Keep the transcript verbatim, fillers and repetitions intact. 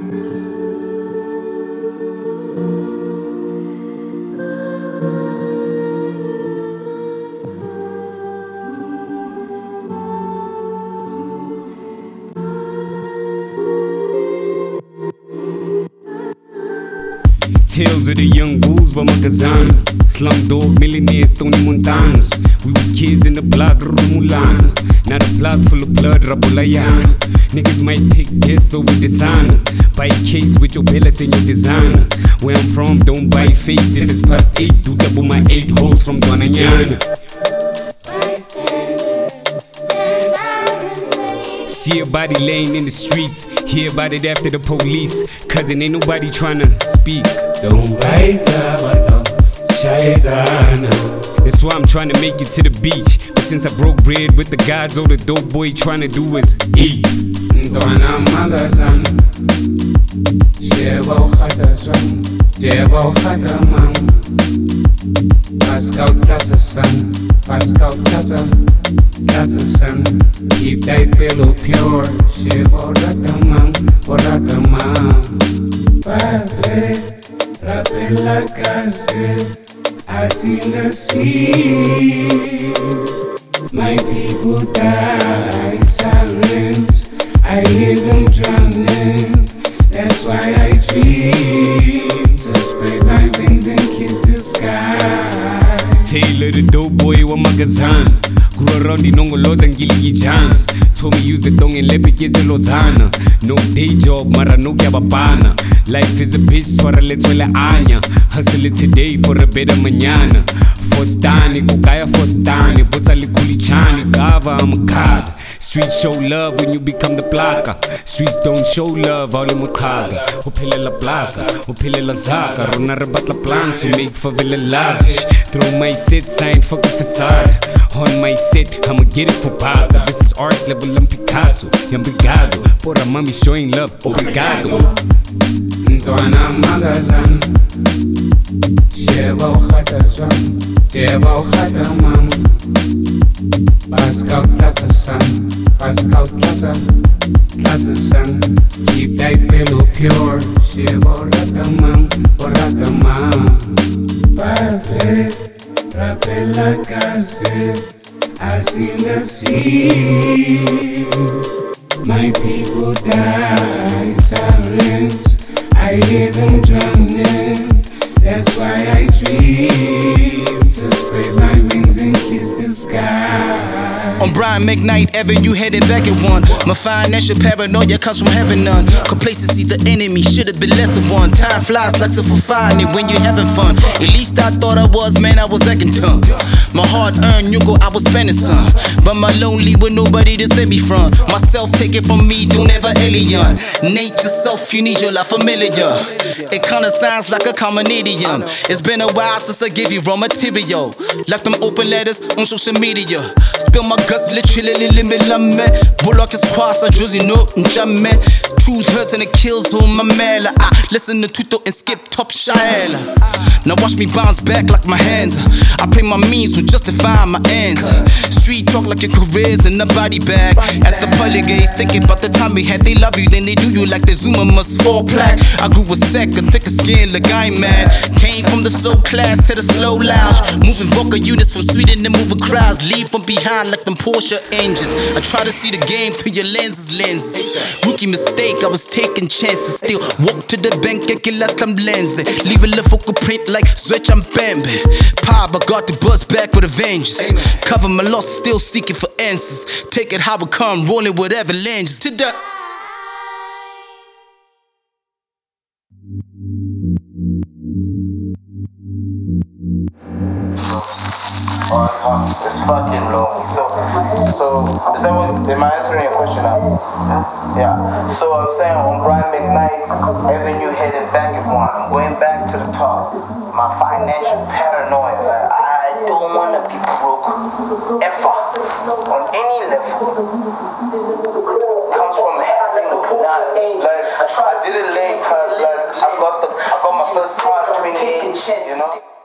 Tales of the young bulls by Magazana. Slumdog millionaires, Tony Montanos. We was kids in the block, Rumulana. Now the block full of blood, Rabulayana. Niggas might pick death over dishonor. Buy a case with your pellets and your designer. Where I'm from, don't buy face if it's past eight. Do double my eight holes from Guanayana. See a body laying in the streets, hear about it after the police. Cousin, ain't nobody tryna speak. Don't buy That's why I'm trying to make it to the beach. But since I broke bread with the gods, all the dope boy trying to do is eat. Pascal Plaza son, Pascal Plaza, Plaza son. Keep that pillow pure. She borratamam, borratamam. Padre, rape la cárcel, así nací. My people die silence. I hear them drowning. That's why I dream to spread my wings and kiss the sky. Taylor the dope boy wa Magazana. Grew around the Nongolos and Gilly Jams. Told me use the dong and let me get to Lozana. No day job, mara no kyababana. Life is a bitch, swara letwele anya. Hustle it today for a better mañana. Fostani, kukaya fostani. Buta likuli chani, kava I'm a card. Streets show love when you become the blocker. Streets don't show love, all in mukhaga. Upile la placa, upile la zaka. Rona rebat la plan to make favela lavish. Throw my set, sign fucking facade. On my set, I'ma get it for paga. This is art level, I'm Picasso. Yam brigado, pora mami showing love, obrigado. Ntoana Magazana. Sheba ujata zwan, sheba ujata mam. Pascal Plaza son, Pascal Plaza, Plaza son. Keep that pillow pure. Sheba borratamam, borratamam. Padre, rape la cárcel, así nací. My people die silence. I hear them drowning. That's why I dream to spread my wings and kiss the sky. On Brian McKnight Avenue, headed back at one. My financial paranoia comes from having none. Complacency, the enemy, should've been less than one. Time flies like so for fun when you're having fun. At least I thought I was, man, I was acting dumb. My hard-earned yugo, I was spending some. But my lonely with nobody to save me from. Myself taken from me, don't ever alien. Nature self, you need your la familiar. It kinda sounds like a common idiom. It's been a while since I gave you raw material. Left them open letters on social media. Spill my guts, literally limit lame. Bullock is cross, I just know, jamais. Truth hurts and it kills on my man. I listen to Tuto and skip top shine. Now watch me bounce back like my hands. I pray my means will justify my ends. Street talk like your career's in a body bag. At the pearly gates, thinking about the time we had. They love you, then they do you like the Zuma must fall plaque. I grew a sack, a thicker skin, like I ain't mad. Came from the soul class to the slow lounge. Moving vocal units from Sweden and moving crowds. Leave from behind like them Porsche engines. I try to see the game through your lenses, lenses. Rookie mistake, I was taking chances. Still walk to the bank and kill out them lenses. Leave a little focal print like switch I'm bambi. Pop, I got the buzz back with a vengeance. Cover my loss, still seeking for answers. Take it how it come, rolling with avalanches. To the On, on, it's fucking lonely. So, so is that what? Am I answering your question now? Yeah. So I'm saying on Brian McKnight Avenue, headed back at one. I'm going back to the top. My financial paranoia. Like, I don't want to be broke ever on any level. Comes from having that. Like I did it late, cause like I got the I got my first car at twenty-eight. You know.